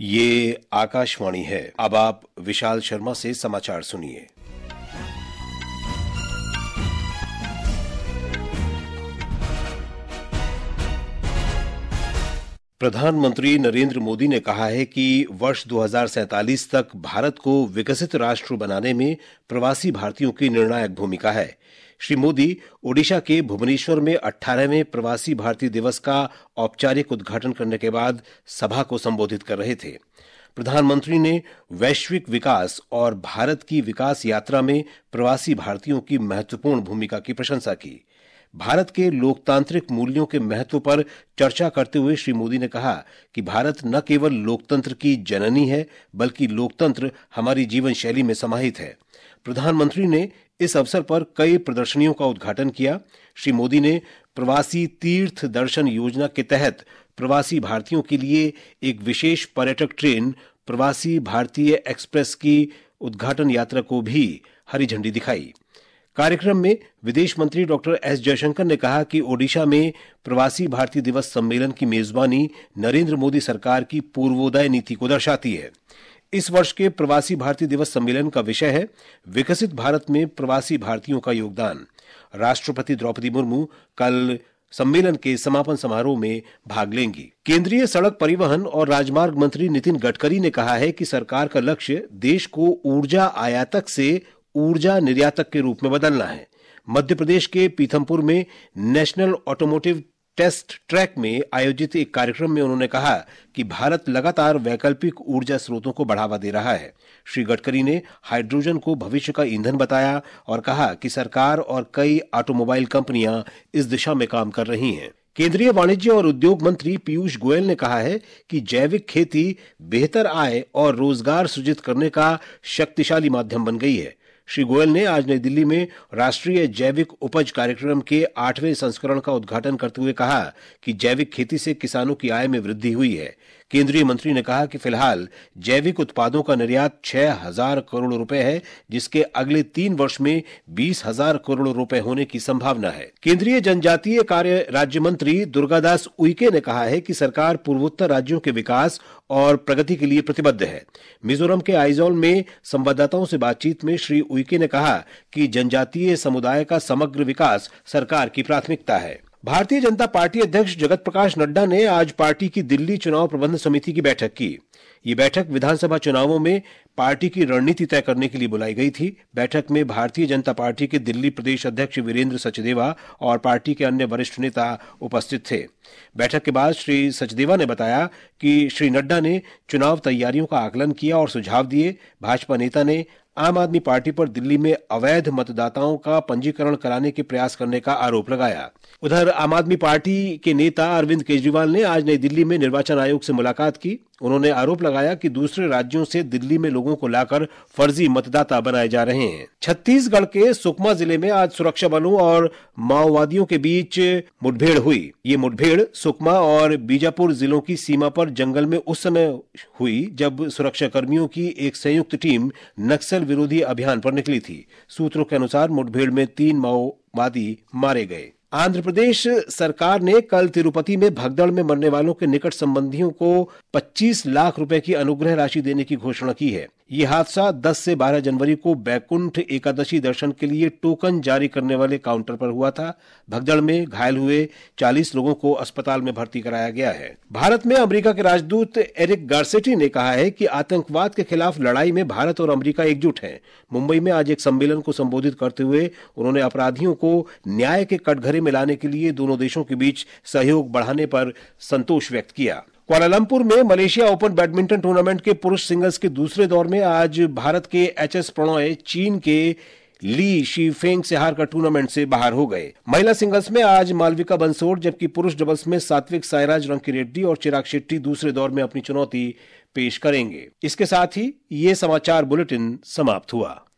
ये आकाशवाणी है। अब आप विशाल शर्मा से समाचार सुनिए। प्रधानमंत्री नरेंद्र मोदी ने कहा है कि वर्ष 2047 तक भारत को विकसित राष्ट्र बनाने में प्रवासी भारतीयों की निर्णायक भूमिका है। श्री मोदी ओडिशा के भुवनेश्वर में 18वें प्रवासी भारतीय दिवस का औपचारिक उद्घाटन करने के बाद सभा को संबोधित कर रहे थे। प्रधानमंत्री ने वैश्विक विकास और भारत की विकास यात्रा में प्रवासी भारतीयों की महत्वपूर्ण भूमिका की प्रशंसा की। भारत के लोकतांत्रिक मूल्यों के महत्व पर चर्चा करते हुए श्री मोदी ने कहा कि भारत न केवल लोकतंत्र की जननी है, बल्कि लोकतंत्र हमारी जीवन शैली में समाहित है। प्रधानमंत्री ने इस अवसर पर कई प्रदर्शनियों का उद्घाटन किया। श्री मोदी ने प्रवासी तीर्थ दर्शन योजना के तहत प्रवासी भारतीयों के लिए एक विशेष पर्यटक ट्रेन प्रवासी भारतीय एक्सप्रेस की उद्घाटन यात्रा को भी हरी झंडी दिखाई। कार्यक्रम में विदेश मंत्री डॉक्टर एस जयशंकर ने कहा कि ओडिशा में प्रवासी भारतीय दिवस सम्मेलन की मेजबानी नरेंद्र मोदी सरकार की पूर्वोदय नीति को दर्शाती है। इस वर्ष के प्रवासी भारतीय दिवस सम्मेलन का विषय है विकसित भारत में प्रवासी भारतीयों का योगदान। राष्ट्रपति द्रौपदी मुर्मू कल सम्मेलन के समापन समारोह में भाग लेंगी। केंद्रीय सड़क परिवहन और राजमार्ग मंत्री नितिन गडकरी ने कहा है कि सरकार का लक्ष्य देश को ऊर्जा आयातक से ऊर्जा निर्यातक के रूप में बदलना है। मध्य प्रदेश के पीथमपुर में नेशनल ऑटोमोटिव टेस्ट ट्रैक में आयोजित एक कार्यक्रम में उन्होंने कहा कि भारत लगातार वैकल्पिक ऊर्जा स्रोतों को बढ़ावा दे रहा है। श्री गडकरी ने हाइड्रोजन को भविष्य का ईंधन बताया और कहा कि सरकार और कई ऑटोमोबाइल कंपनियां इस दिशा में काम कर रही हैं। केंद्रीय वाणिज्य और उद्योग मंत्री पीयूष गोयल ने कहा है कि जैविक खेती बेहतर आय और रोजगार सृजित करने का शक्तिशाली माध्यम बन गई है। श्री गोयल ने आज नई दिल्ली में राष्ट्रीय जैविक उपज कार्यक्रम के 8वें संस्करण का उद्घाटन करते हुए कहा कि जैविक खेती से किसानों की आय में वृद्धि हुई है। केंद्रीय मंत्री ने कहा कि फिलहाल जैविक उत्पादों का निर्यात 6,000 करोड़ रुपए है, जिसके अगले 3 वर्ष में 20,000 करोड़ रुपए होने की संभावना है। केंद्रीय जनजातीय कार्य राज्य मंत्री दुर्गादास उइके ने कहा है कि सरकार पूर्वोत्तर राज्यों के विकास और प्रगति के लिए प्रतिबद्ध है। मिजोरम के आइजोल में संवाददाताओं से बातचीत में श्री उइके ने कहा कि जनजातीय समुदाय का समग्र विकास सरकार की प्राथमिकता है। भारतीय जनता पार्टी अध्यक्ष जगत प्रकाश नड्डा ने आज पार्टी की दिल्ली चुनाव प्रबंधन समिति की बैठक की। ये बैठक विधानसभा चुनावों में पार्टी की रणनीति तय करने के लिए बुलाई गई थी। बैठक में भारतीय जनता पार्टी के दिल्ली प्रदेश अध्यक्ष वीरेंद्र सचदेवा और पार्टी के अन्य वरिष्ठ नेता उपस्थित थे। बैठक के बाद श्री सचदेवा ने बताया कि श्री नड्डा ने चुनाव तैयारियों का आकलन किया और सुझाव दिए। भाजपा नेता ने आम आदमी पार्टी पर दिल्ली में अवैध मतदाताओं का पंजीकरण कराने के प्रयास करने का आरोप लगाया। उधर आम आदमी पार्टी के नेता अरविंद केजरीवाल ने आज नई दिल्ली में निर्वाचन आयोग से मुलाकात की। उन्होंने आरोप लगाया कि दूसरे राज्यों से दिल्ली में लोगों को लाकर फर्जी मतदाता बनाए जा रहे हैं। छत्तीसगढ़ के सुकमा जिले में आज सुरक्षा बलों और माओवादियों के बीच मुठभेड़ हुई। ये मुठभेड़ सुकमा और बीजापुर जिलों की सीमा पर जंगल में उस समय हुई जब सुरक्षा कर्मियों की एक संयुक्त टीम नक्सल विरोधी अभियान पर निकली थी। सूत्रों के अनुसार मुठभेड़ में 3 माओवादी मारे गए। आंध्र प्रदेश सरकार ने कल तिरुपति में भगदड़ में मरने वालों के निकट संबंधियों को 25 लाख रुपए की अनुग्रह राशि देने की घोषणा की है। ये हादसा 10 से 12 जनवरी को बैकुंठ एकादशी दर्शन के लिए टोकन जारी करने वाले काउंटर पर हुआ था। भगदड़ में घायल हुए 40 लोगों को अस्पताल में भर्ती कराया गया है। भारत में अमेरिका के राजदूत एरिक गार्सेटी ने कहा है कि आतंकवाद के खिलाफ लड़ाई में भारत और अमेरिका एकजुट हैं। मुंबई में आज एक सम्मेलन को संबोधित करते हुए उन्होंने अपराधियों को न्याय के कटघरे में लाने के लिए दोनों देशों के बीच सहयोग बढ़ाने पर संतोष व्यक्त किया। कुआलालंपुर में मलेशिया ओपन बैडमिंटन टूर्नामेंट के पुरुष सिंगल्स के दूसरे दौर में आज भारत के एचएस प्रणॉय चीन के ली शीफेंग से हारकर टूर्नामेंट से बाहर हो गए। महिला सिंगल्स में आज मालविका बंसोड़, जबकि पुरुष डबल्स में सात्विक साईराज रंकीरेड्डी और चिराग शेट्टी दूसरे दौर में अपनी चुनौती पेश करेंगे। इसके साथ ही ये समाचार बुलेटिन समाप्त हुआ।